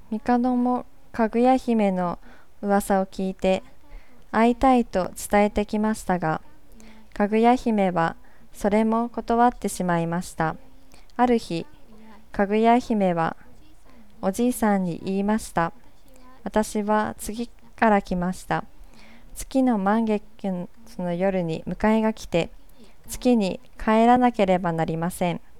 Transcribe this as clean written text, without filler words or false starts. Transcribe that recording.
帝もかぐや姫の噂を聞いて会いたいと伝えてきましたが、かぐや姫はそれも断ってしまいました。ある日、かぐや姫はおじいさんに言いました。私は次から来ました。月の満月の夜に迎えが来て、月に帰らなければなりません。